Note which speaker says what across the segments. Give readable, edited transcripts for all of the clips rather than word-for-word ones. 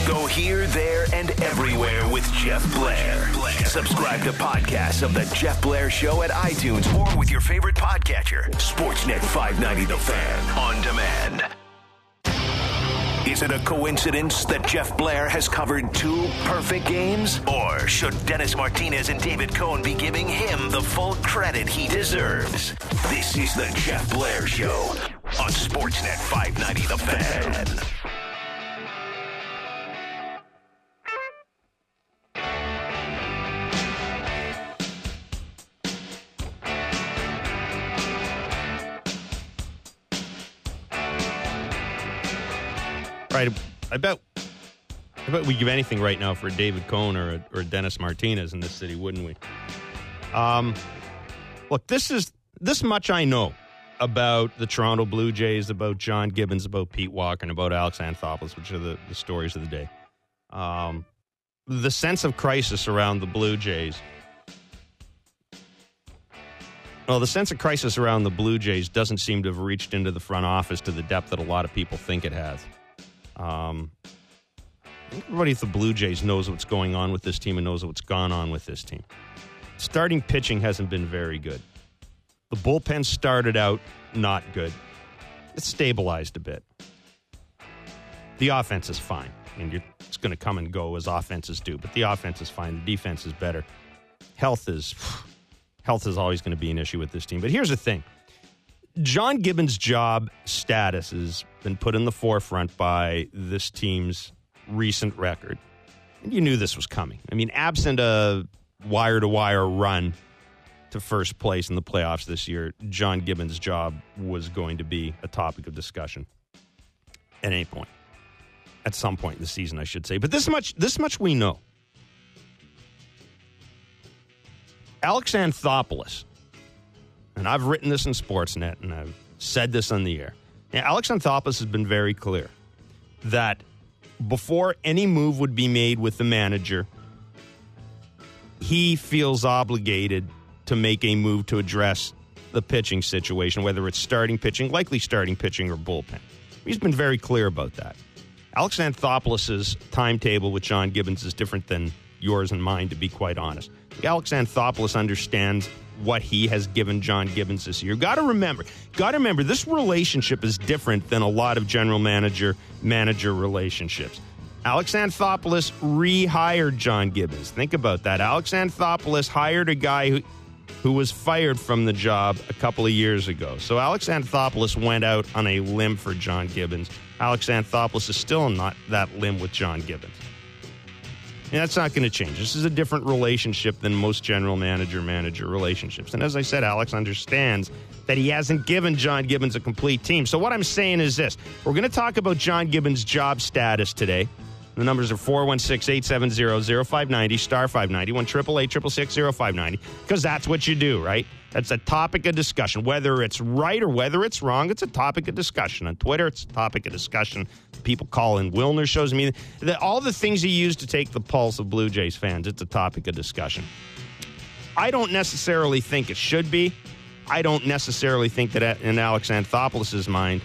Speaker 1: Go here, there, and everywhere with Jeff Blair. Subscribe to podcasts of The Jeff Blair Show at iTunes or with your favorite podcatcher. Sportsnet 590 The Fan on demand. Is it a coincidence that Jeff Blair has covered 2 perfect games? Or should Dennis Martinez and David Cohn be giving him the full credit he deserves? This is The Jeff Blair Show on Sportsnet 590 The Fan.
Speaker 2: Right, I bet we'd give anything right now for a David Cohn or Dennis Martinez in this city, wouldn't we? Look, this much I know about the Toronto Blue Jays, about John Gibbons, about Pete Walker, and about Alex Anthopoulos, which are the stories of the day. The sense of crisis around the Blue Jays. Well, the sense of crisis around the Blue Jays doesn't seem to have reached into the front office to the depth that a lot of people think it has. Everybody at the Blue Jays knows what's going on with this team and knows what's gone on with this team. Starting pitching hasn't been very good. The bullpen started out not good. It's stabilized a bit. The offense is fine. I mean, it's going to come and go as offenses do, but the offense is fine. The defense is better. Health is always going to be an issue with this team. But here's the thing. John Gibbons' job status has been put in the forefront by this team's recent record. And you knew this was coming. I mean, absent a wire-to-wire run to first place in the playoffs this year, John Gibbons' job was going to be a topic of discussion at any point. At some point in the season, I should say. But this much we know. Alex Anthopoulos, and I've written this in Sportsnet, and I've said this on the air. Now, Alex Anthopoulos has been very clear that before any move would be made with the manager, he feels obligated to make a move to address the pitching situation, whether it's starting pitching, likely starting pitching, or bullpen. He's been very clear about that. Alex Anthopoulos' timetable with John Gibbons is different than yours and mine, to be quite honest. Alex Anthopoulos understands what he has given John Gibbons this year. Got to remember, this relationship is different than a lot of general manager relationships. Alex Anthopoulos rehired John Gibbons. Think about that. Alex Anthopoulos hired a guy who was fired from the job a couple of years ago. So Alex Anthopoulos went out on a limb for John Gibbons. Alex Anthopoulos is still not that limb with John Gibbons. And that's not going to change. This is a different relationship than most general manager relationships. And as I said, Alex understands that he hasn't given John Gibbons a complete team. So what I'm saying is this. We're going to talk about John Gibbons' job status today. The numbers are 416-870-0590, star 590, 1-888-666-0590, because that's what you do, right? That's a topic of discussion. Whether it's right or whether it's wrong, it's a topic of discussion. On Twitter, it's a topic of discussion. People call in Wilner shows. I mean, all the things you use to take the pulse of Blue Jays fans, it's a topic of discussion. I don't necessarily think it should be. I don't necessarily think that in Alex Anthopoulos' mind,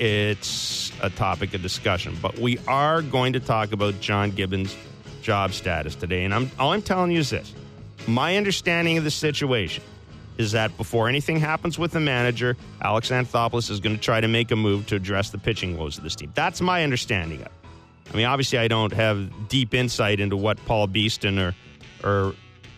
Speaker 2: it's a topic of discussion. But we are going to talk about John Gibbons' job status today. And all I'm telling you is this. My understanding of the situation is that before anything happens with the manager, Alex Anthopoulos is going to try to make a move to address the pitching woes of this team. That's my understanding of it. I mean, obviously, I don't have deep insight into what Paul Beeston or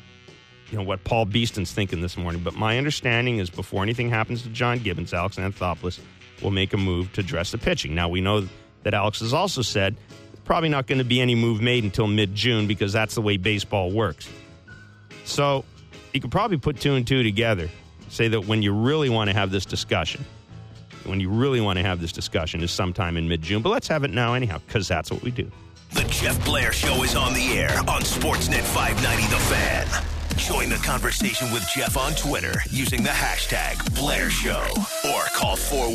Speaker 2: what Paul Beeston's thinking this morning, but my understanding is before anything happens to John Gibbons, Alex Anthopoulos will make a move to address the pitching. Now, we know that Alex has also said there's probably not going to be any move made until mid-June because that's the way baseball works. So you could probably put 2 and 2 together, say that when you really want to have this discussion is sometime in mid-June. But let's have it now anyhow, because that's what we do.
Speaker 1: The Jeff Blair Show is on the air on Sportsnet 590 The Fan. Join the conversation with Jeff on Twitter using the hashtag Blair Show or call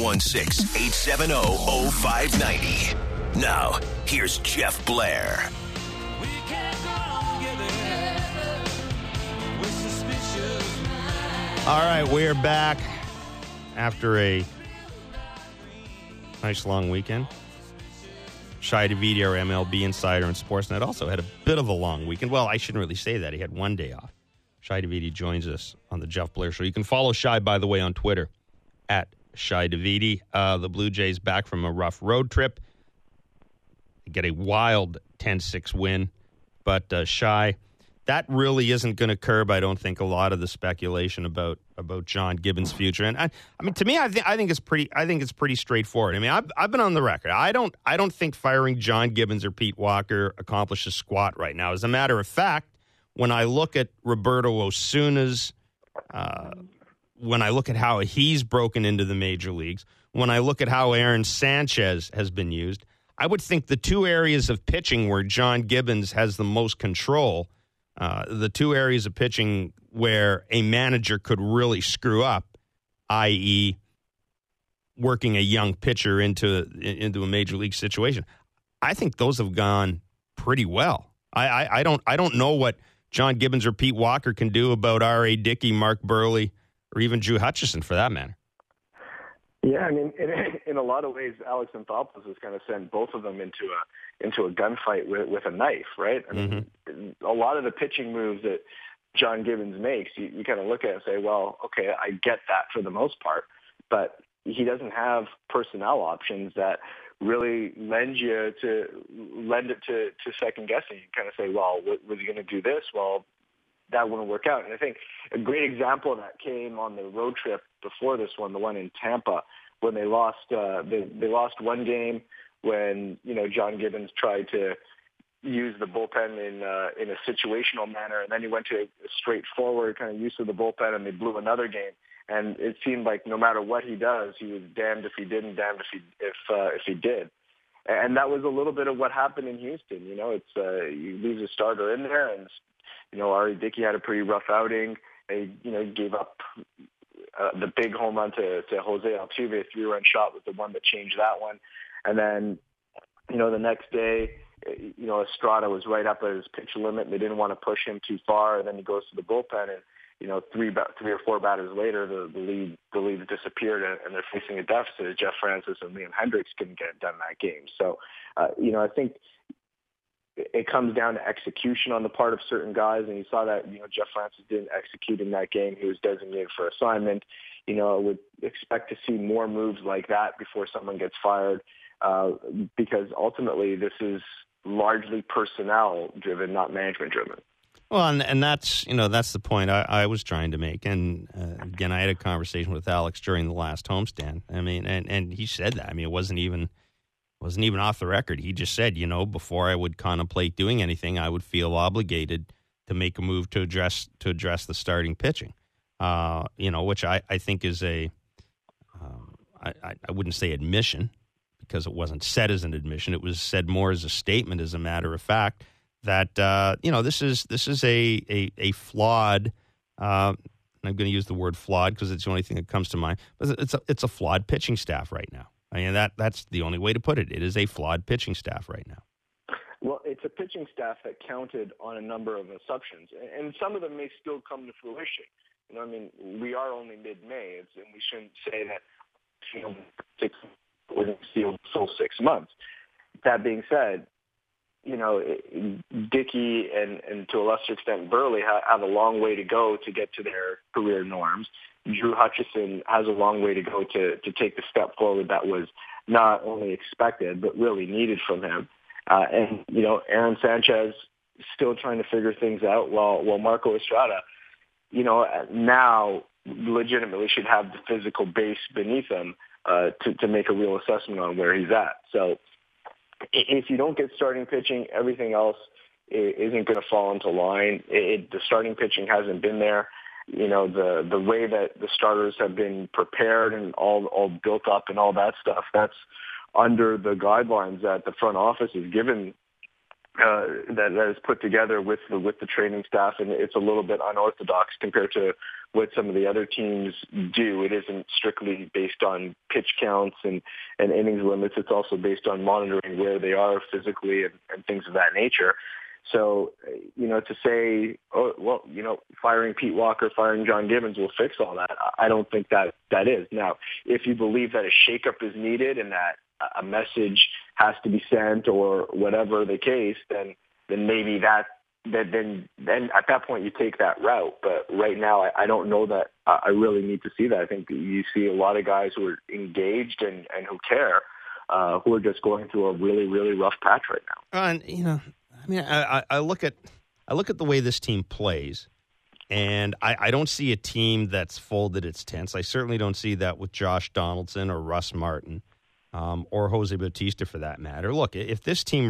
Speaker 1: 416-870-0590. Now, here's Jeff Blair.
Speaker 2: All right, we're back after a nice long weekend. Shai Davidi, our MLB insider and Sportsnet, also had a bit of a long weekend. Well, I shouldn't really say that. He had one day off. Shai Davidi joins us on the Jeff Blair Show. You can follow Shai, by the way, on Twitter, at Shai Davidi. The Blue Jays back from a rough road trip. They get a wild 10-6 win. But Shai, that really isn't going to curb, I don't think, a lot of the speculation about John Gibbons' future. And I mean, to me, I think it's pretty straightforward. I mean, I've been on the record. I don't think firing John Gibbons or Pete Walker accomplishes squat right now. As a matter of fact, when I look at Roberto Osuna's, when I look at how he's broken into the major leagues, when I look at how Aaron Sanchez has been used, I would think the two areas of pitching where John Gibbons has the most control, the two areas of pitching where a manager could really screw up, i.e., working a young pitcher into a major league situation, I think those have gone pretty well. I don't know what John Gibbons or Pete Walker can do about R.A. Dickey, Mark Burley, or even Drew Hutchison for that matter.
Speaker 3: Yeah, I mean, in a lot of ways, Alex Anthopoulos has kind of sent both of them into a gunfight with a knife, right? I mean, a lot of the pitching moves that John Gibbons makes, you kind of look at it and say, well, okay, I get that for the most part, but he doesn't have personnel options that really lend it to second guessing. You kind of say, well, was he going to do this? Well, that wouldn't work out. And I think a great example of that came on the road trip before this one, the one in Tampa, when they lost one game when, John Gibbons tried to use the bullpen in a situational manner, and then he went to a straightforward kind of use of the bullpen, and they blew another game. And it seemed like no matter what he does, he was damned if he didn't, damned if he did. And that was a little bit of what happened in Houston. It's you lose a starter in there, and R.A. Dickey had a pretty rough outing. They gave up the big home run to Jose Altuve, a 3-run shot was the one that changed that one. And then the next day, Estrada was right up at his pitch limit, and they didn't want to push him too far. And then he goes to the bullpen, and three or four batters later, the lead disappeared, and they're facing a deficit. Jeff Francis and Liam Hendricks couldn't get it done that game. So, I think it comes down to execution on the part of certain guys, and you saw that, Jeff Francis didn't execute in that game. He was designated for assignment. I would expect to see more moves like that before someone gets fired, because ultimately this is largely personnel driven, not management driven.
Speaker 2: Well, and that's the point I was trying to make. And again, I had a conversation with Alex during the last homestand. I mean, and he said that. I mean, it wasn't even off the record. He just said, before I would contemplate doing anything, I would feel obligated to make a move to address the starting pitching. Which I think is I wouldn't say admission, because it wasn't said as an admission. It was said more as a statement, as a matter of fact, that this is a flawed. I'm going to use the word flawed because it's the only thing that comes to mind. But it's a flawed pitching staff right now. I mean, that's the only way to put it. It is a flawed pitching staff right now.
Speaker 3: Well, it's a pitching staff that counted on a number of assumptions, and some of them may still come to fruition. We are only mid-May, and we shouldn't say that we're going to see a full 6 months. That being said, Dickey and to a lesser extent Burley have a long way to go to get to their career norms. Drew Hutchison has a long way to go to take the step forward that was not only expected but really needed from him. And Aaron Sanchez still trying to figure things out, while Marco Estrada, now legitimately should have the physical base beneath him to make a real assessment on where he's at. So if you don't get starting pitching, everything else isn't going to fall into line. The starting pitching hasn't been there. The way that the starters have been prepared and all built up and all that stuff, that's under the guidelines that the front office is given, that is put together with the training staff, and it's a little bit unorthodox compared to what some of the other teams do. It isn't strictly based on pitch counts and innings limits. It's also based on monitoring where they are physically and things of that nature. So, to say, firing Pete Walker, firing John Gibbons will fix all that, I don't think that is. Now, if you believe that a shakeup is needed and that a message has to be sent or whatever the case, then maybe then at that point you take that route. But right now, I don't know that I really need to see that. I think you see a lot of guys who are engaged and who care, who are just going through a really, really rough patch right now.
Speaker 2: And I look at the way this team plays, and I don't see a team that's folded its tents. I certainly don't see that with Josh Donaldson or Russ Martin, or Jose Bautista for that matter. Look, if this team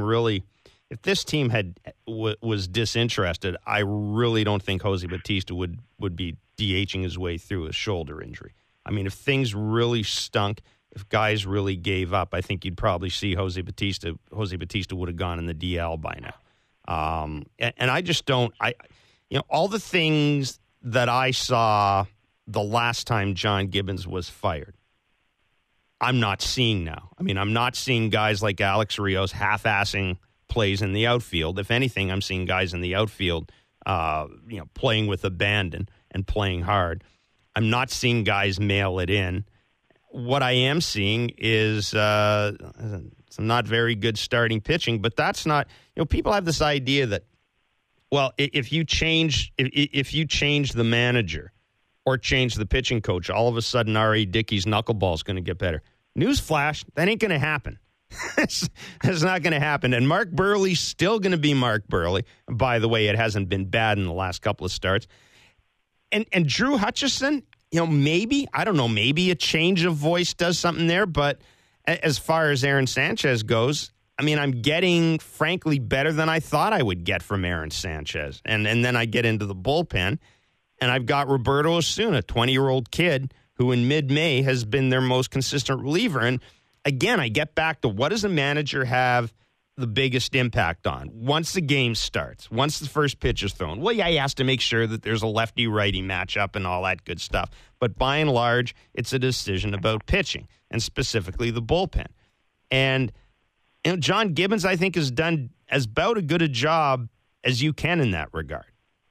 Speaker 2: was disinterested, I really don't think Jose Bautista would be DHing his way through a shoulder injury. I mean, if things really stunk, if guys really gave up, I think you'd probably see Jose Bautista would have gone in the DL by now. And I just don't. All the things that I saw the last time John Gibbons was fired, I'm not seeing now. I mean, I'm not seeing guys like Alex Rios half-assing plays in the outfield. If anything, I'm seeing guys in the outfield, playing with abandon and playing hard. I'm not seeing guys mail it in. What I am seeing is some not very good starting pitching, but that's not. People have this idea that, well, if you change the manager or change the pitching coach, all of a sudden R.A. Dickey's knuckleball is going to get better. Newsflash, that ain't going to happen. That's not going to happen. And Mark Burley's still going to be Mark Burley. By the way, it hasn't been bad in the last couple of starts. And Drew Hutchison, maybe a change of voice does something there. But as far as Aaron Sanchez goes, I mean, I'm getting, frankly, better than I thought I would get from Aaron Sanchez. And then I get into the bullpen, and I've got Roberto Osuna, a 20-year-old kid who in mid-May has been their most consistent reliever. And again, I get back to, what does a manager have the biggest impact on? Once the game starts, once the first pitch is thrown, well, yeah, he has to make sure that there's a lefty-righty matchup and all that good stuff. But by and large, it's a decision about pitching, and specifically the bullpen. And John Gibbons, I think, has done as about as good a job as you can in that regard.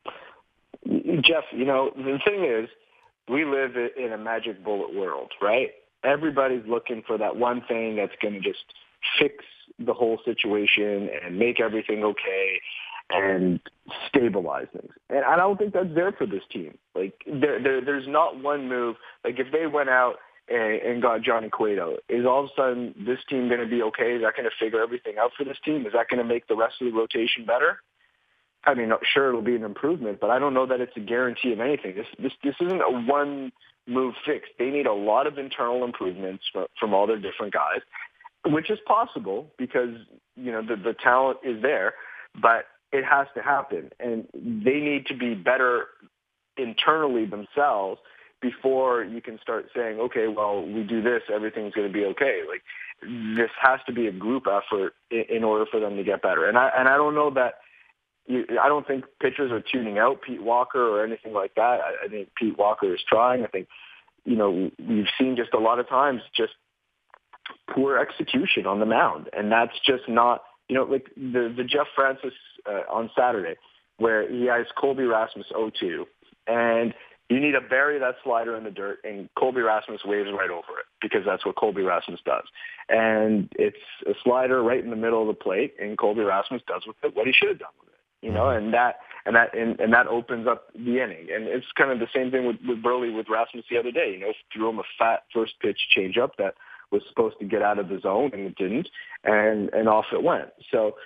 Speaker 3: Jeff, the thing is, we live in a magic bullet world, right? Everybody's looking for that one thing that's going to just fix the whole situation and make everything okay and stabilize things. And I don't think that's there for this team. Like, there's not one move. Like, if they went out and got Johnny Cueto, is all of a sudden this team going to be okay? Is that going to figure everything out for this team? Is that going to make the rest of the rotation better? I mean, sure, it'll be an improvement, but I don't know that it's a guarantee of anything. This isn't a one-move fix. They need a lot of internal improvements from all their different guys, which is possible because, the talent is there, but it has to happen. And they need to be better internally themselves before you can start saying, okay, well, we do this, everything's going to be okay. Like, this has to be a group effort in order for them to get better. And I don't know that. I don't think pitchers are tuning out Pete Walker or anything like that. I think Pete Walker is trying. I think, we've seen just a lot of times just poor execution on the mound. And that's just not, like the Jeff Francis on Saturday, where he has Colby Rasmus 0-2, and you need to bury that slider in the dirt, and Colby Rasmus waves right over it because that's what Colby Rasmus does. And it's a slider right in the middle of the plate, and Colby Rasmus does with it what he should have done with it. And that opens up the inning. And it's kind of the same thing with Burley with Rasmus the other day. Threw him a fat first pitch changeup that was supposed to get out of the zone, and it didn't, and off it went. So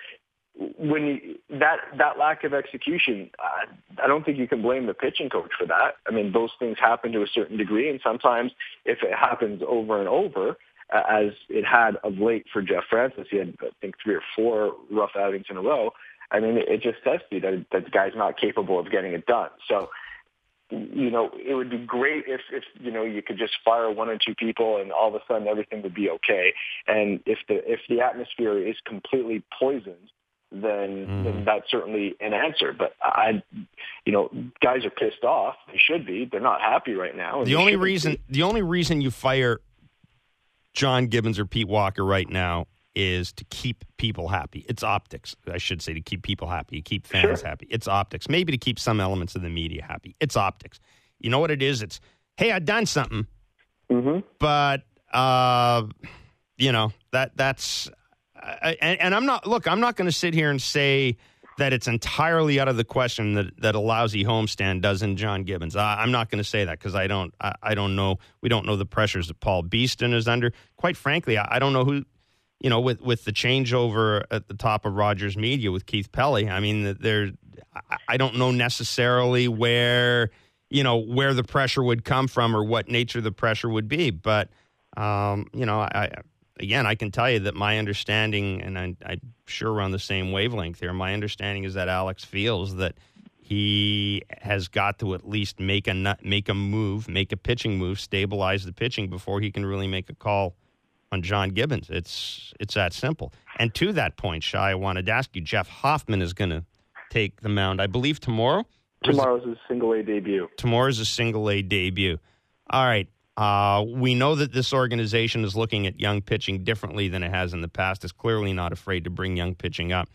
Speaker 3: that lack of execution, I don't think you can blame the pitching coach for that. I mean, those things happen to a certain degree, and sometimes if it happens over and over, as it had of late for Jeff Francis, he had, I think, 3 or 4 rough outings in a row. I mean, it just says to you that the guy's not capable of getting it done. So, it would be great if you could just fire 1 or 2 people and all of a sudden everything would be okay. And if the atmosphere is completely poisoned, then that's certainly an answer. But guys are pissed off. They should be. They're not happy right now.
Speaker 2: The only reason you fire John Gibbons or Pete Walker right now is to keep people happy. It's optics, I should say, to keep people happy, keep fans happy. It's optics. Maybe to keep some elements of the media happy. It's optics. You know what it is? It's, hey, I've done something, but, That's and I'm not going to sit here and say that it's entirely out of the question that a lousy homestand does in John Gibbons. I'm not going to say that because I don't know. We don't know the pressures that Paul Beeston is under. Quite frankly, I don't know who, with the changeover at the top of Rogers Media with Keith Pelly. I mean, I don't know necessarily where the pressure would come from or what nature the pressure would be. But, I can tell you that my understanding, and I'm sure we're on the same wavelength here, my understanding is that Alex feels that he has got to at least make a pitching move, stabilize the pitching before he can really make a call on John Gibbons. It's that simple. And to that point, Shai, I wanted to ask you, Jeff Hoffman is going to take the mound, I believe, tomorrow?
Speaker 3: Tomorrow's a single-A debut.
Speaker 2: Tomorrow's a single-A debut. All right. We know that this organization is looking at young pitching differently than it has in the past. It's clearly not afraid to bring young pitching up.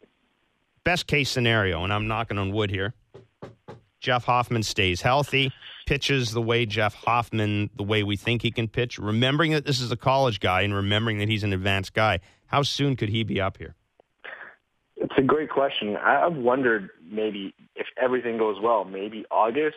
Speaker 2: Best case scenario, and I'm knocking on wood here, Jeff Hoffman stays healthy, pitches the way the way we think he can pitch, remembering that this is a college guy and remembering that he's an advanced guy. How soon could he be up here?
Speaker 3: It's a great question. I've wondered maybe if everything goes well, maybe August.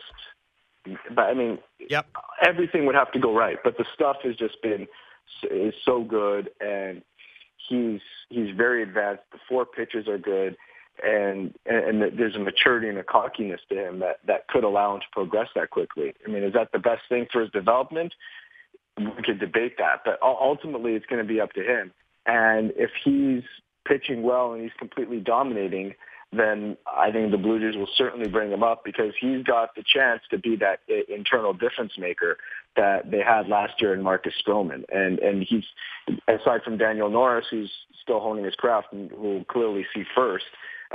Speaker 3: But I mean,
Speaker 2: yep,
Speaker 3: everything would have to go right. But the stuff has just been is so good, and he's very advanced. The 4 pitches are good, and there's a maturity and a cockiness to him that could allow him to progress that quickly. I mean, is that the best thing for his development? We could debate that, but ultimately it's going to be up to him. And if he's pitching well and he's completely dominating, then I think the Blue Jays will certainly bring him up because he's got the chance to be that internal difference maker that they had last year in Marcus Stroman. And he's, aside from Daniel Norris, who's still honing his craft and will clearly see first,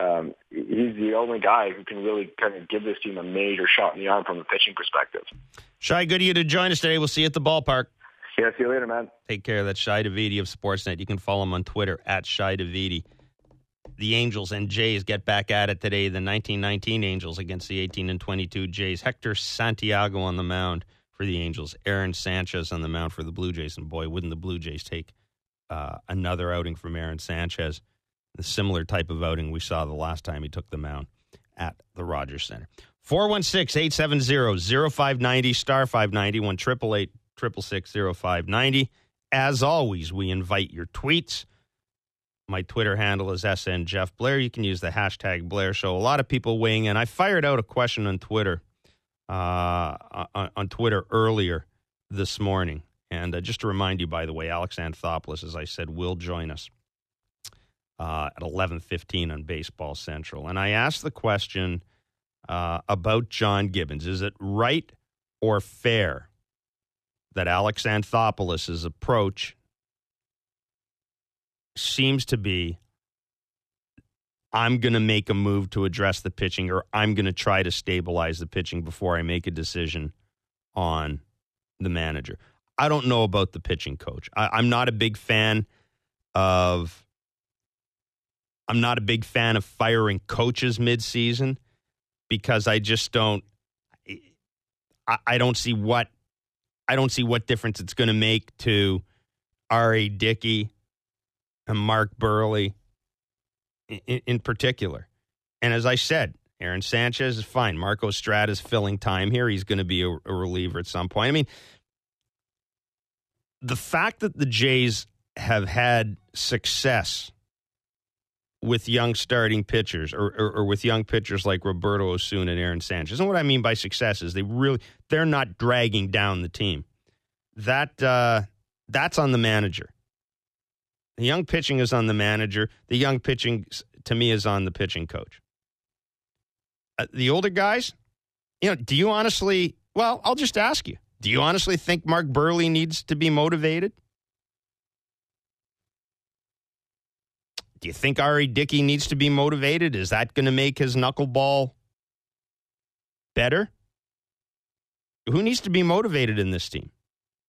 Speaker 3: he's the only guy who can really kind of give this team a major shot in the arm from a pitching perspective.
Speaker 2: Shai, good of you to join us today. We'll see you at the ballpark.
Speaker 3: Yeah, see you later, man.
Speaker 2: Take care. That's Shai Davidi of Sportsnet. You can follow him on Twitter at Shai Davidi. The Angels and Jays get back at it today. The 1919 Angels against the 18-22 Jays. Hector Santiago on the mound for the Angels. Aaron Sanchez on the mound for the Blue Jays. And boy, wouldn't the Blue Jays take another outing from Aaron Sanchez. The similar type of outing we saw the last time he took the mound at the Rogers Center. 416-870-0590, star 590, 1-888-666-0590. As always, we invite your tweets. My Twitter handle is SN Jeff Blair. You can use the hashtag Blair Show. A lot of people weighing in. I fired out a question on Twitter earlier this morning. And just to remind you, by the way, Alex Anthopoulos, as I said, will join us at 11:15 on Baseball Central. And I asked the question about John Gibbons. Is it right or fair that Alex Anthopoulos' approach seems to be, I'm going to make a move to address the pitching, or I'm going to try to stabilize the pitching before I make a decision on the manager? I don't know about the pitching coach. I'm not a big fan of firing coaches midseason because I just don't. I don't see what difference it's going to make to R.A. Dickey and Mark Burley in particular. And as I said, Aaron Sanchez is fine. Marco Strada's filling time here. He's going to be a reliever at some point. I mean, the fact that the Jays have had success with young starting pitchers or with young pitchers like Roberto Osuna and Aaron Sanchez, and what I mean by success is they're not dragging down the team. That's on the manager. The young pitching is on the manager. The young pitching, to me, is on the pitching coach. The older guys, do you honestly, well, I'll just ask you, do you honestly think Mark Burley needs to be motivated? Do you think R.A. Dickey needs to be motivated? Is that going to make his knuckleball better? Who needs to be motivated in this team?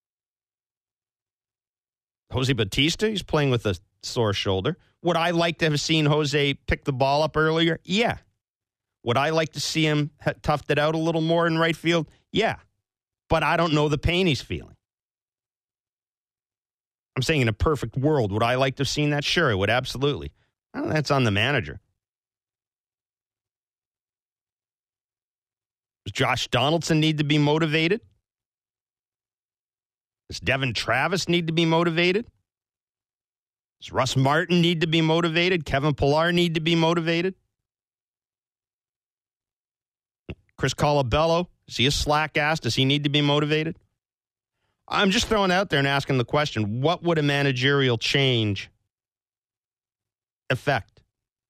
Speaker 2: Jose Bautista, he's playing with a sore shoulder. Would I like to have seen Jose pick the ball up earlier? Yeah. Would I like to see him toughed it out a little more in right field? Yeah. But I don't know the pain he's feeling. I'm saying in a perfect world, would I like to have seen that? Sure, I would, absolutely. Well, that's on the manager. Does Josh Donaldson need to be motivated? Does Devin Travis need to be motivated? Does Russ Martin need to be motivated? Kevin Pillar need to be motivated? Chris Colabello, is he a slack ass? Does he need to be motivated? I'm just throwing out there and asking the question, what would a managerial change affect?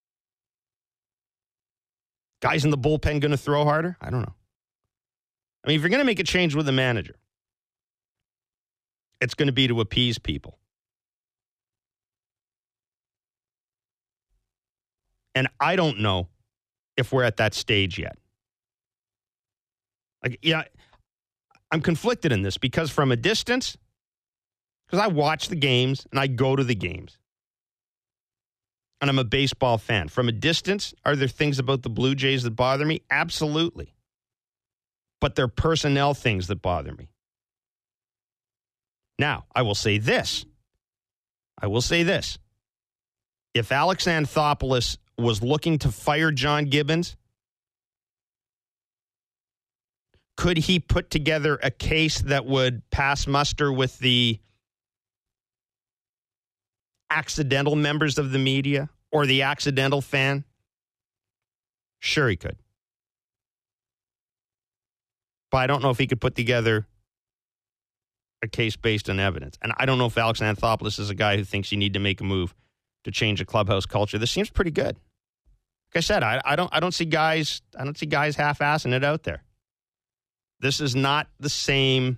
Speaker 2: Guys in the bullpen going to throw harder? I don't know. I mean, if you're going to make a change with the manager, it's going to be to appease people. And I don't know if we're at that stage yet. I'm conflicted in this because from a distance, because I watch the games and I go to the games, and I'm a baseball fan. From a distance, are there things about the Blue Jays that bother me? Absolutely. But they're personnel things that bother me. Now, I will say this. If Alex Anthopoulos was looking to fire John Gibbons, could he put together a case that would pass muster with the accidental members of the media or the accidental fan? Sure he could. But I don't know if he could put together a case based on evidence. And I don't know if Alex Anthopoulos is a guy who thinks you need to make a move to change a clubhouse culture. This seems pretty good. Like I said, I don't see guys half-assing it out there. This is not the same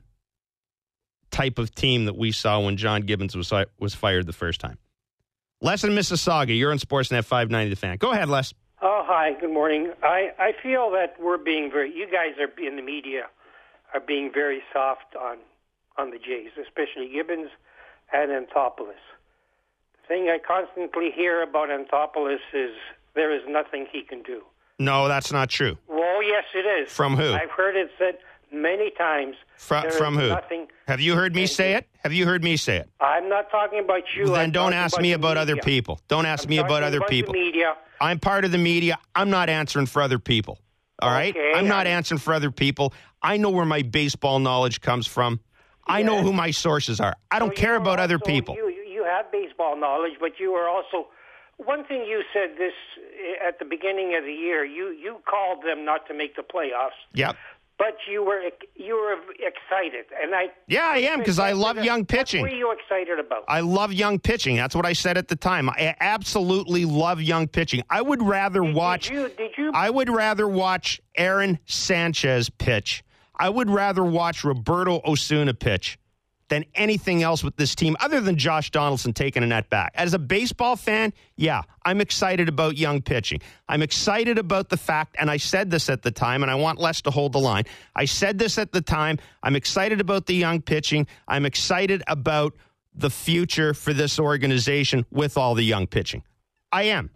Speaker 2: type of team that we saw when John Gibbons was fired the first time. Les in Mississauga, you're on Sportsnet 590 The Fan. Go ahead, Les.
Speaker 4: Oh, hi. Good morning. I feel that you guys are in the media are being very soft on the Jays, especially Gibbons and Anthopoulos. The thing I constantly hear about Anthopoulos is there is nothing he can do.
Speaker 2: No, that's not true.
Speaker 4: Well, yes, it is.
Speaker 2: From who?
Speaker 4: I've heard it said many times.
Speaker 2: From who?
Speaker 4: Nothing.
Speaker 2: Have you heard me say it? Have you heard me say it?
Speaker 4: I'm not talking about you.
Speaker 2: Then don't ask me about other people. Don't ask me about other people.
Speaker 4: The media.
Speaker 2: I'm part of the media. I'm not answering for other people. All right? I'm not answering for other people. I know where my baseball knowledge comes from. I know who my sources are. I don't care about other people.
Speaker 4: You have baseball knowledge, but you are also... One thing you said this at the beginning of the year, you called them not to make the playoffs.
Speaker 2: Yep.
Speaker 4: But you were excited, and I
Speaker 2: am because I love young pitching.
Speaker 4: What were you excited about?
Speaker 2: I love young pitching. That's what I said at the time. I absolutely love young pitching. I would rather watch. I would rather watch Aaron Sanchez pitch. I would rather watch Roberto Osuna pitch than anything else with this team, other than Josh Donaldson taking a net back. As a baseball fan, yeah, I'm excited about young pitching. I'm excited about the fact, and I said this at the time, and I want Les to hold the line. I said this at the time. I'm excited about the young pitching. I'm excited about the future for this organization with all the young pitching. I am.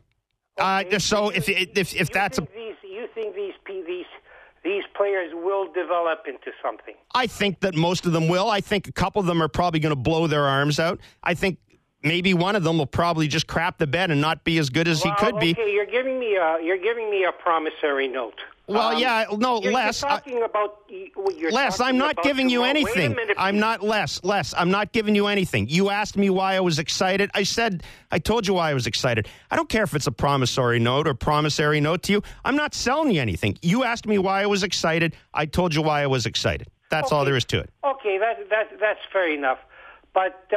Speaker 2: So if that's
Speaker 4: you think these players will develop into something?
Speaker 2: I think that most of them will. I think a couple of them are probably going to blow their arms out. I think maybe one of them will probably just crap the bed and not be as good as he could be.
Speaker 4: Okay, you're giving me a promissory note.
Speaker 2: Well, Les.
Speaker 4: You're talking about what you're
Speaker 2: Les,
Speaker 4: talking
Speaker 2: I'm not
Speaker 4: about
Speaker 2: giving you
Speaker 4: tomorrow.
Speaker 2: anything.
Speaker 4: Wait a minute,
Speaker 2: I'm not Les. I'm not giving you anything. You asked me why I was excited. I told you why I was excited. I don't care if it's a promissory note or promissory note to you. I'm not selling you anything. You asked me why I was excited. I told you why I was excited. That's all there is to it.
Speaker 4: Okay, that's fair enough. But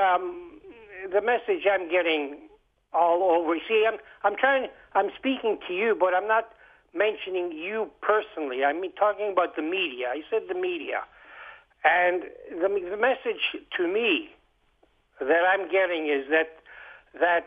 Speaker 4: the message I'm getting all over. See, I'm speaking to you, but I'm not mentioning you personally. I mean, talking about the media. I said the media. And the message to me that I'm getting is that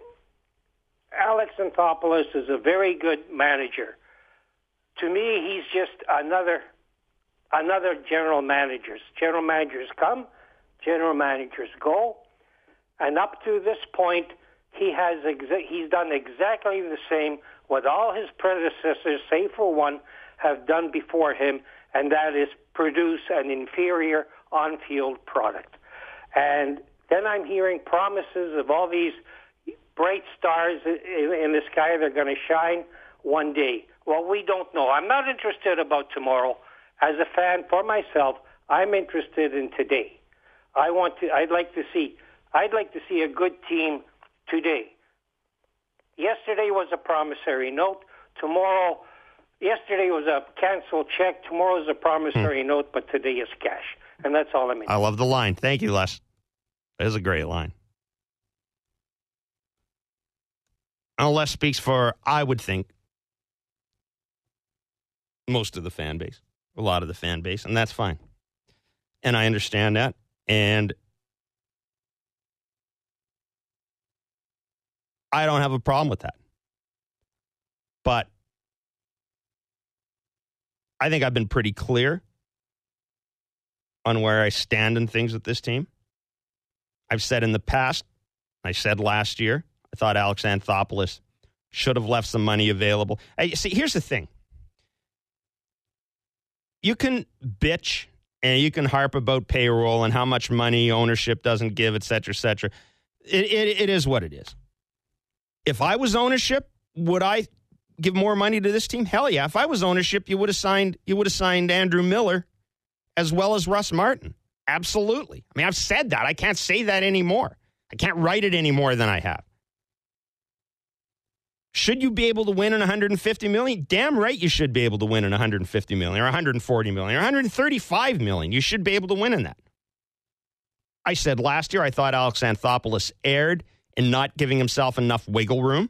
Speaker 4: Alex Anthopoulos is a very good manager. To me, he's just another general manager. General managers come, general managers go. And up to this point, he's done exactly the same what all his predecessors, save for one, have done before him, and that is produce an inferior on-field product. And Then I'm hearing promises of all these bright stars in the sky. They're going to shine one day. Well, we don't know. I'm not interested about tomorrow. As a fan for myself, I'm interested in today. I'd like to see a good team today. Yesterday was a promissory note. Yesterday was a canceled check. Tomorrow is a promissory note, but today is cash. And that's all I mean.
Speaker 2: I love the line. Thank you, Les. That is a great line. Les speaks for, I would think, most of the fan base, a lot of the fan base, and that's fine. And I understand that. And I don't have a problem with that. But I think I've been pretty clear on where I stand in things with this team. I've said in the past, I said last year, I thought Alex Anthopoulos should have left some money available. See, here's the thing. You can bitch and you can harp about payroll and how much money ownership doesn't give, et cetera, et cetera. It is what it is. If I was ownership, would I give more money to this team? Hell yeah. If I was ownership, you would have signed Andrew Miller as well as Russ Martin. Absolutely. I mean, I've said that. I can't say that anymore. I can't write it any more than I have. Should you be able to win in $150 million? Damn right you should be able to win in $150 million or $140 million or $135 million. You should be able to win in that. I said last year I thought Alex Anthopoulos erred in not giving himself enough wiggle room.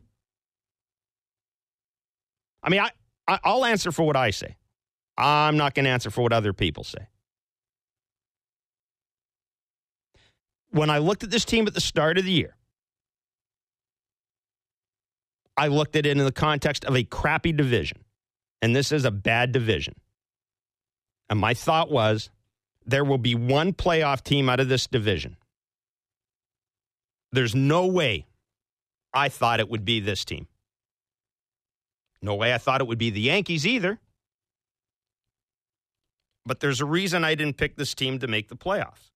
Speaker 2: I mean, I'll answer for what I say. I'm not going to answer for what other people say. When I looked at this team at the start of the year, I looked at it in the context of a crappy division. And this is a bad division. And my thought was, there will be one playoff team out of this division. There's no way I thought it would be this team. No way I thought it would be the Yankees either. But there's a reason I didn't pick this team to make the playoffs.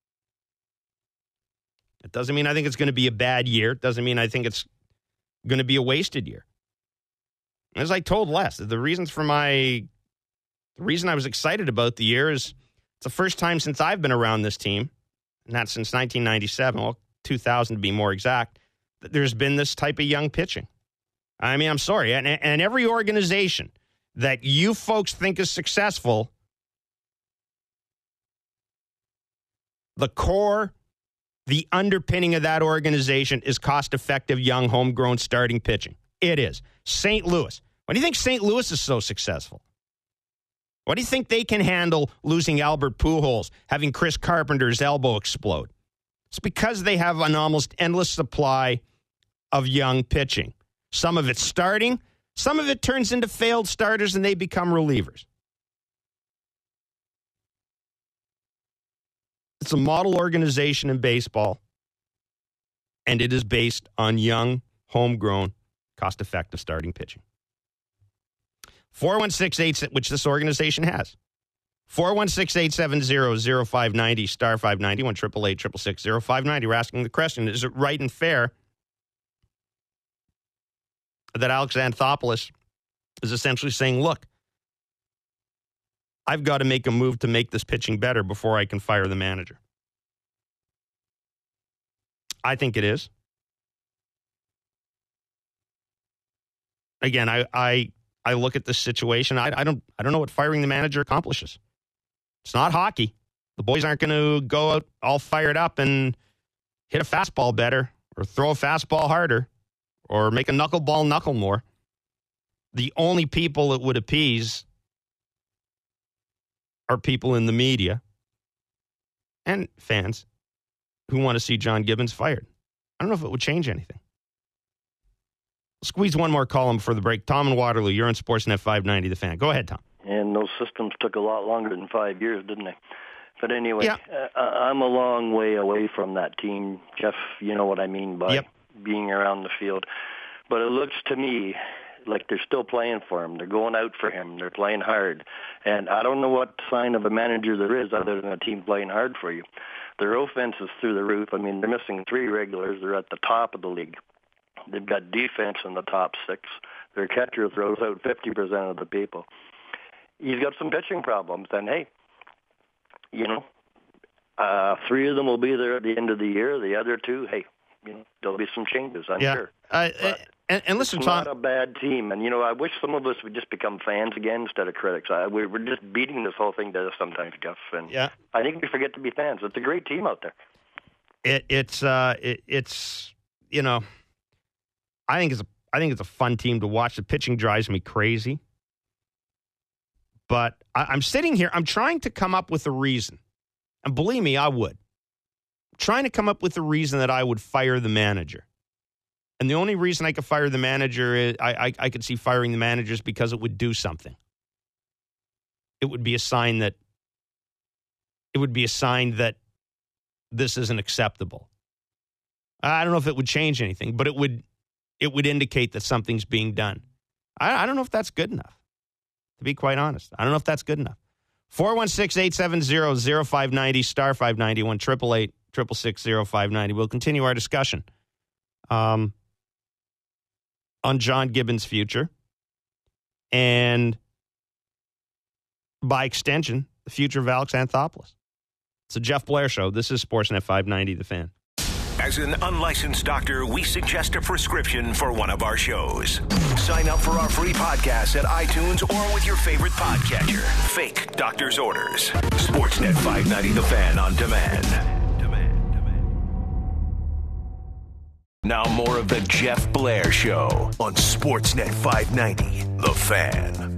Speaker 2: It doesn't mean I think it's going to be a bad year. It doesn't mean I think it's going to be a wasted year. As I told Les, the reason I was excited about the year is it's the first time since I've been around this team, and that's since 1997, well, 2000 to be more exact, that there's been this type of young pitching. I mean, I'm sorry. And every organization that you folks think is successful, the core, the underpinning of that organization is cost-effective, young, homegrown starting pitching. It is. St. Louis. Why do you think St. Louis is so successful? Why do you think they can handle losing Albert Pujols, having Chris Carpenter's elbow explode? It's because they have an almost endless supply of young pitching. Some of it's starting, some of it turns into failed starters and they become relievers. It's a model organization in baseball, and it is based on young, homegrown, cost-effective starting pitching. 416-8, which this organization has. 416-870-0590, star 590, 1-888-666-0590. We're asking the question, is it right and fair that Alex Anthopoulos is essentially saying, look, I've got to make a move to make this pitching better before I can fire the manager? I think it is. Again, I look at this situation. I don't know what firing the manager accomplishes. It's not hockey. The boys aren't going to go out all fired up and hit a fastball better or throw a fastball harder or make a knuckleball knuckle more. The only people it would appease are people in the media and fans who want to see John Gibbons fired. I don't know if it would change anything. Squeeze one more column for the break. Tom in Waterloo, you're on Sportsnet 590, The Fan. Go ahead, Tom.
Speaker 5: And those systems took a lot longer than 5 years, didn't they? But anyway, I'm a long way away from that team. Jeff, you know what I mean by being around the field. But it looks to me like they're still playing for him. They're going out for him. They're playing hard. And I don't know what sign of a manager there is other than a team playing hard for you. Their offense is through the roof. I mean, they're missing 3 regulars. They're at the top of the league. They've got defense in the top 6. Their catcher throws out 50% of the people. He's got some pitching problems. And, hey, 3 of them will be there at the end of the year. The other 2, hey, there'll be some changes, I'm sure.
Speaker 2: And listen,
Speaker 5: it's
Speaker 2: Tom,
Speaker 5: not a bad team. And, I wish some of us would just become fans again instead of critics. We're just beating this whole thing to death sometimes, Jeff. And I think we forget to be fans. It's a great team out there.
Speaker 2: It's I think it's a fun team to watch. The pitching drives me crazy. But I'm sitting here, I'm trying to come up with a reason. And believe me, I would. I'm trying to come up with a reason that I would fire the manager. And the only reason I could fire the manager is I could see firing the manager is because it would do something. It would be a sign that this isn't acceptable. I don't know if it would change anything, but it would indicate that something's being done. I don't know if that's good enough, to be quite honest. I don't know if that's good enough. 416-870-0590, star 590, 1-888-666-0590. We'll continue our discussion on John Gibbons' future and, by extension, the future of Alex Anthopoulos. It's a Jeff Blair Show. This is Sportsnet 590, The Fan.
Speaker 1: As an unlicensed doctor, we suggest a prescription for one of our shows. Sign up for our free podcast at iTunes or with your favorite podcatcher. Fake doctor's orders. Sportsnet 590 The Fan on demand. Now more of the Jeff Blair Show on Sportsnet 590 The Fan.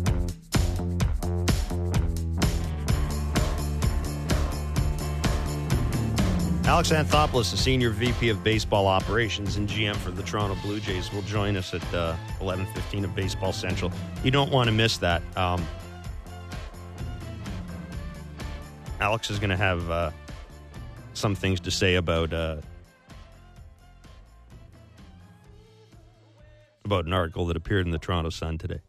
Speaker 2: Alex Anthopoulos, the Senior VP of Baseball Operations and GM for the Toronto Blue Jays, will join us at 11:15 of Baseball Central. You don't want to miss that. Alex is going to have some things to say about an article that appeared in the Toronto Sun today.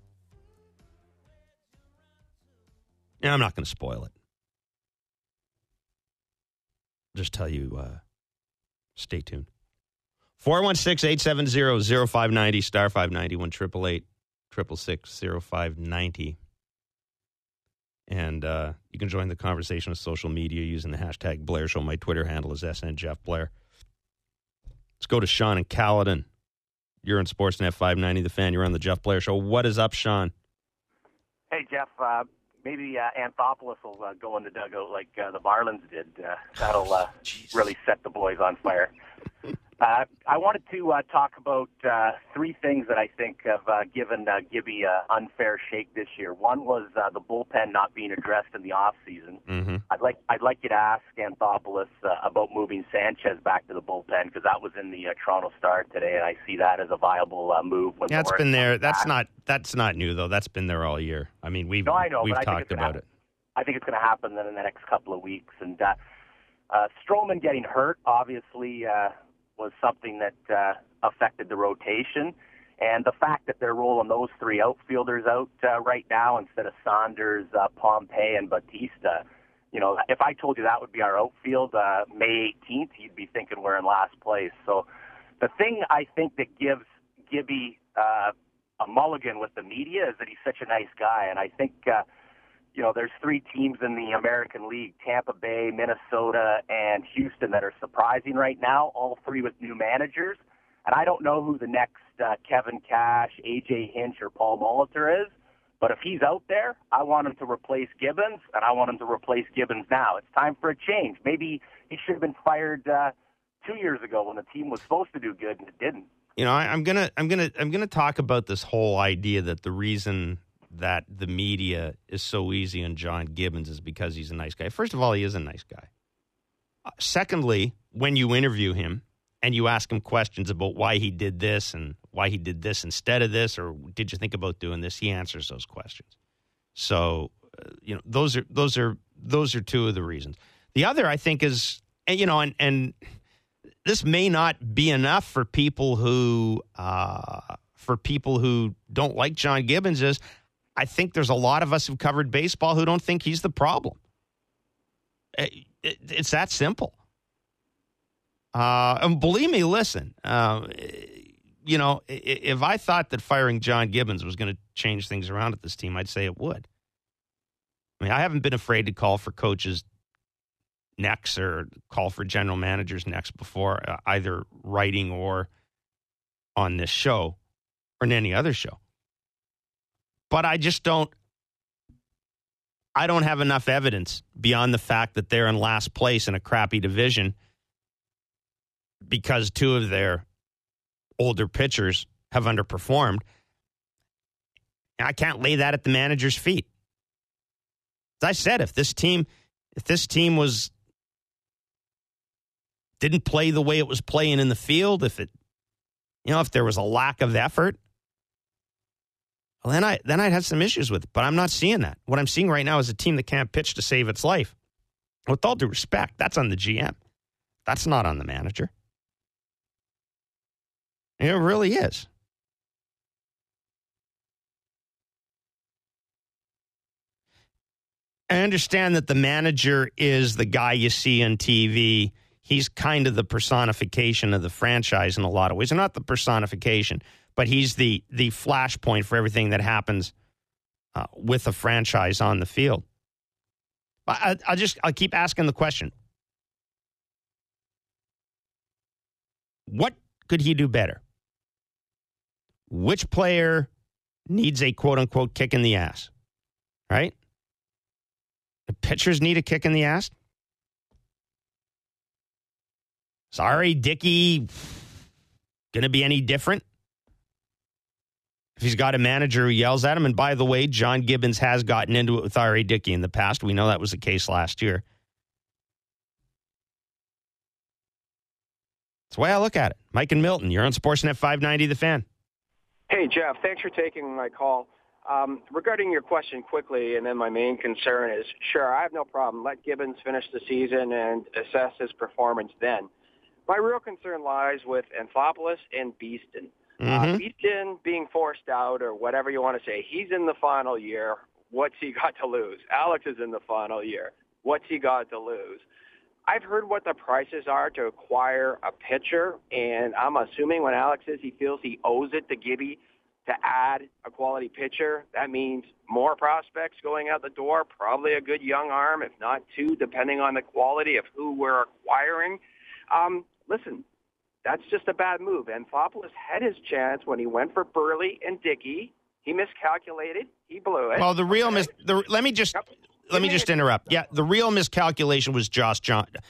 Speaker 2: Yeah, I'm not going to spoil it. Just tell you, stay tuned. 416-870-0590, star 590, 1-888-666-0590. And you can join the conversation on social media using the hashtag Blair Show. My Twitter handle is SNJeffBlair. Let's go to Sean in Caledon. You're on Sportsnet 590, The Fan. You're on the Jeff Blair Show. What is up, Sean?
Speaker 6: Hey, Jeff. Maybe Anthopoulos will go in the dugout like the Marlins did. That'll really set the boys on fire. I wanted to talk about 3 things that I think have given Gibby an unfair shake this year. One was the bullpen not being addressed in the off season.
Speaker 2: Mm-hmm.
Speaker 6: I'd like you to ask Anthopoulos about moving Sanchez back to the bullpen because that was in the Toronto Star today, and I see that as a viable move.
Speaker 2: Yeah, it's been there. That's not new though. That's been there all year. I mean, we've talked about it.
Speaker 6: I think it's going to happen in the next couple of weeks. And Stroman getting hurt, obviously. Was something that affected the rotation. And the fact that they're rolling those 3 outfielders out right now instead of Saunders, Pompey, and Bautista, if I told you that would be our outfield May 18th, you'd be thinking we're in last place. So the thing I think that gives Gibby a mulligan with the media is that he's such a nice guy. And I think there's 3 teams in the American League, Tampa Bay, Minnesota, and Houston, that are surprising right now, all 3 with new managers. And I don't know who the next Kevin Cash, A.J. Hinch, or Paul Molitor is, but if he's out there, I want him to replace Gibbons, and I want him to replace Gibbons now. It's time for a change. Maybe he should have been fired 2 years ago when the team was supposed to do good and it didn't.
Speaker 2: I'm gonna talk about this whole idea that the reason that the media is so easy on John Gibbons is because he's a nice guy. First of all, he is a nice guy. Secondly, when you interview him and you ask him questions about why he did this and why he did this instead of this, or did you think about doing this, he answers those questions. So, those are 2 of the reasons. The other, I think, is, and this may not be enough for people who for people who don't like John Gibbons is I think there's a lot of us who've covered baseball who don't think he's the problem. It's that simple. And believe me, listen, if I thought that firing John Gibbons was going to change things around at this team, I'd say it would. I mean, I haven't been afraid to call for coaches' necks or call for general managers' necks before, either writing or on this show or in any other show. But I just don't have enough evidence beyond the fact that they're in last place in a crappy division because two of their older pitchers have underperformed. I can't lay that at the manager's feet. As I said, if this team didn't play the way it was playing in the field, if there was a lack of effort, well, then I'd have some issues with it. But I'm not seeing that. What I'm seeing right now is a team that can't pitch to save its life. With all due respect, that's on the GM. That's not on the manager. It really is. I understand that the manager is the guy you see on TV. He's kind of the personification of the franchise in a lot of ways. Not the personification, but he's the flashpoint for everything that happens with a franchise on the field. I'll keep asking the question. What could he do better? Which player needs a quote-unquote kick in the ass? Right? The pitchers need a kick in the ass? Sorry, Dickey, going to be any different? If he's got a manager who yells at him, and by the way, John Gibbons has gotten into it with R.A. Dickey in the past. We know that was the case last year. That's the way I look at it. Mike and Milton, you're on Sportsnet 590, The Fan.
Speaker 7: Hey, Jeff, thanks for taking my call. Regarding your question quickly, and then my main concern is, sure, I have no problem. Let Gibbons finish the season and assess his performance then. My real concern lies with Anthopoulos and Beeston. Beeston being forced out or whatever you want to say, he's in the final year. What's he got to lose? Alex is in the final year. What's he got to lose? I've heard what the prices are to acquire a pitcher, and I'm assuming when Alex says he feels he owes it to Gibby to add a quality pitcher, that means more prospects going out the door, probably a good young arm, if not two, depending on the quality of who we're acquiring. Listen, that's just a bad move. Anthopoulos had his chance when he went for Burley and Dickey. He miscalculated. He blew it.
Speaker 2: Well, let me just interrupt. Yeah, the real miscalculation was Josh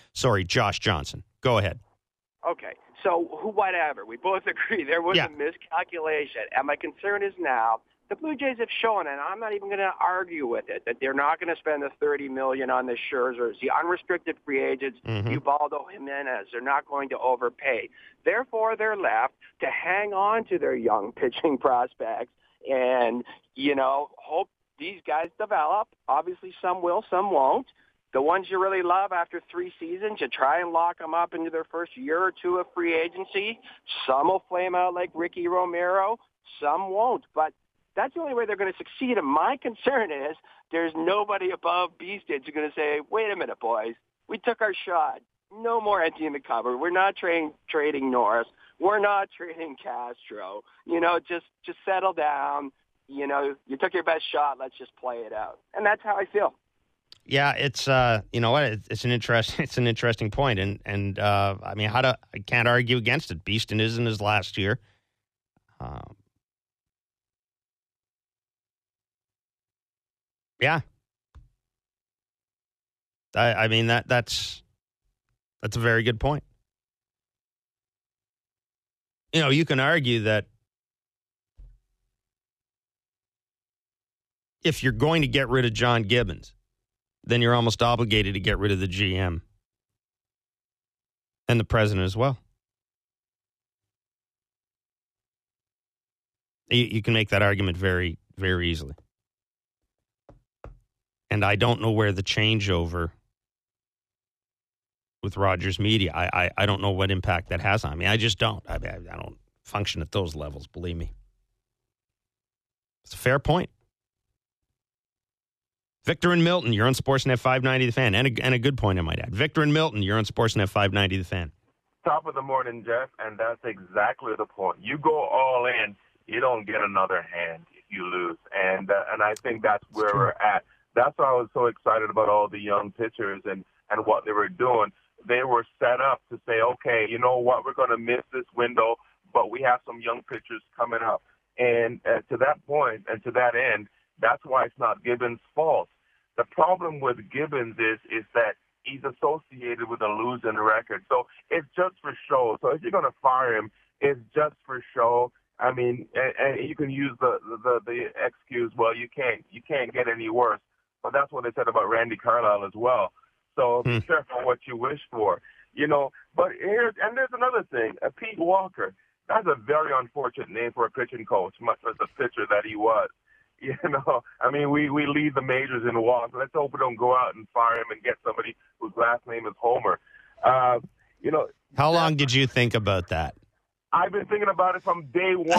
Speaker 2: Johnson. Go ahead.
Speaker 7: Okay, so whatever. We both agree there was a miscalculation. And my concern is now the Blue Jays have shown, and I'm not even going to argue with it, that they're not going to spend the $30 million on the Scherzers, the unrestricted free agents, Ubaldo Jimenez. They're not going to overpay. Therefore, they're left to hang on to their young pitching prospects and, hope these guys develop. Obviously, some will, some won't. The ones you really love after 3 seasons, you try and lock them up into their first year or two of free agency. Some will flame out like Ricky Romero. Some won't. But that's the only way they're going to succeed. And my concern is there's nobody above Beasted who's going to say, wait a minute, boys. We took our shot. No more empty in the cupboard. We're not trading Norris. We're not trading Castro. Just settle down. You took your best shot. Let's just play it out. And that's how I feel.
Speaker 2: Yeah, it's it's an interesting point, and I mean, I can't argue against it. Beeston is in his last year. Yeah, I mean that's a very good point. You can argue that if you're going to get rid of John Gibbons, then you're almost obligated to get rid of the GM and the president as well. You can make that argument very, very easily. And I don't know where the changeover with Rogers Media, I don't know what impact that has on me. I just don't. I don't function at those levels, believe me. fair point. Victor and Milton, you're on Sportsnet 590 The Fan. And a good point, I might add. Victor and Milton, you're on Sportsnet 590 The Fan.
Speaker 8: Top of the morning, Jeff, and that's exactly the point. You go all in, you don't get another hand if you lose. And I think that's where we're at. That's why I was so excited about all the young pitchers and what they were doing. They were set up to say, okay, you know what, we're going to miss this window, but we have some young pitchers coming up. And to that point and to that end, that's why it's not Gibbons' fault. The problem with Gibbons is that he's associated with a losing record. So it's just for show. So if you're going to fire him, it's just for show. I mean, and you can use the excuse, well, you can't get any worse. But that's what they said about Randy Carlyle as well. So be careful what you wish for, you know. But there's another thing. Pete Walker, that's a very unfortunate name for a pitching coach, much as the pitcher that he was. You know, I mean, we lead the majors in walks. Let's hope we don't go out and fire him and get somebody whose last name is Homer. You know.
Speaker 2: How long did you think about that?
Speaker 8: I've been thinking about it from day one.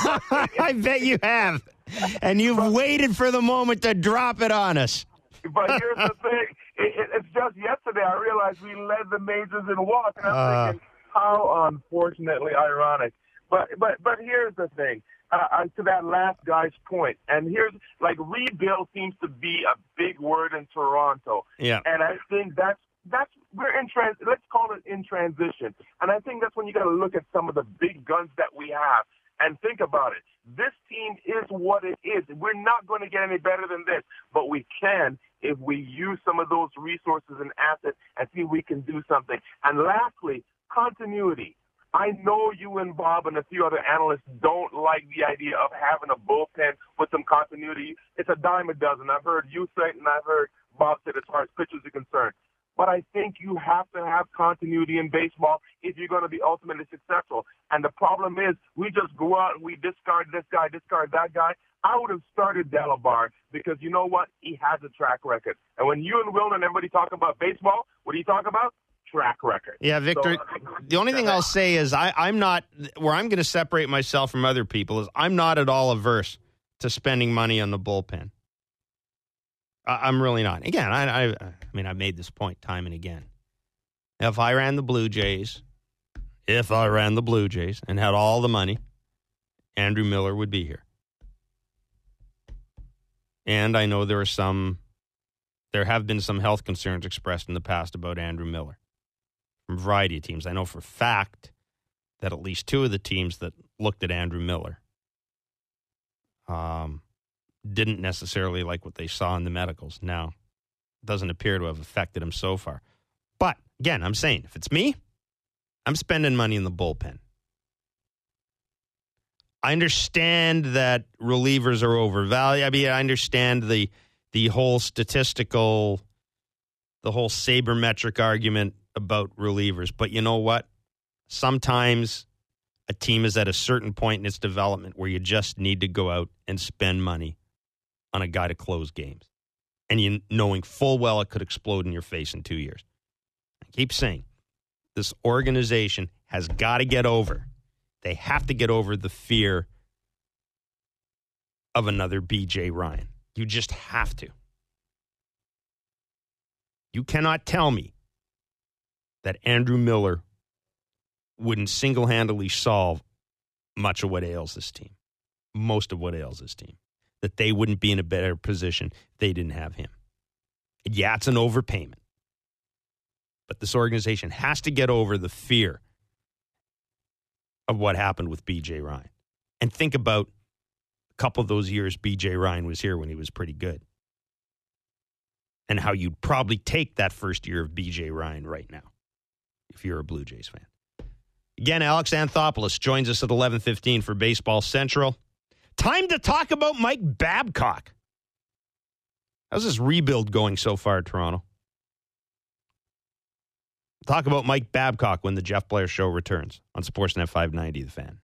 Speaker 2: I bet you have. And you've waited for the moment to drop it on us.
Speaker 8: But here's the thing. It's just yesterday I realized we led the majors in walks. And I'm thinking, how unfortunately ironic. But here's the thing. To that last guy's point, and here's, like, rebuild seems to be a big word in Toronto.
Speaker 2: Yeah.
Speaker 8: And I think that's we're in let's call it in transition. And I think that's when you got to look at some of the big guns that we have and think about it. This team is what it is. We're not going to get any better than this, but we can if we use some of those resources and assets and see if we can do something. And lastly, continuity. I know you and Bob and a few other analysts don't like the idea of having a bullpen with some continuity. It's a dime a dozen. I've heard you say it, and I've heard Bob say it as far as pitchers are concerned. But I think you have to have continuity in baseball if you're going to be ultimately successful. And the problem is we just go out and we discard this guy, discard that guy. I would have started Delabar because you know what? He has a track record. And when you and Will and everybody talk about baseball, what do you talk about? Track record.
Speaker 2: Yeah, Victor, the only thing I'll say is I'm not, where I'm going to separate myself from other people is I'm not at all averse to spending money on the bullpen. I'm really not. Again, I mean, I've made this point time and again. If I ran the Blue Jays and had all the money, Andrew Miller would be here. And I know there have been some health concerns expressed in the past about Andrew Miller from a variety of teams. I know for a fact that at least two of the teams that looked at Andrew Miller didn't necessarily like what they saw in the medicals. Now, it doesn't appear to have affected him so far. But, again, I'm saying, if it's me, I'm spending money in the bullpen. I understand that relievers are overvalued. I mean, I understand the whole statistical, the whole sabermetric argument about relievers. But you know what? Sometimes a team is at a certain point in its development where you just need to go out and spend money on a guy to close games. And you knowing full well it could explode in your face in 2 years. I keep saying, this organization has got to get over. They have to get over the fear of another B.J. Ryan. You just have to. You cannot tell me that Andrew Miller wouldn't single-handedly solve much of what ails this team, most of what ails this team, that they wouldn't be in a better position if they didn't have him. Yeah, it's an overpayment. But this organization has to get over the fear of what happened with B.J. Ryan. And think about a couple of those years B.J. Ryan was here when he was pretty good. And how you'd probably take that first year of B.J. Ryan right now, if you're a Blue Jays fan. Again, Alex Anthopoulos joins us at 11:15 for Baseball Central. Time to talk about Mike Babcock. How's this rebuild going so far, Toronto? Talk about Mike Babcock when the Jeff Blair Show returns on Sportsnet 590 The Fan.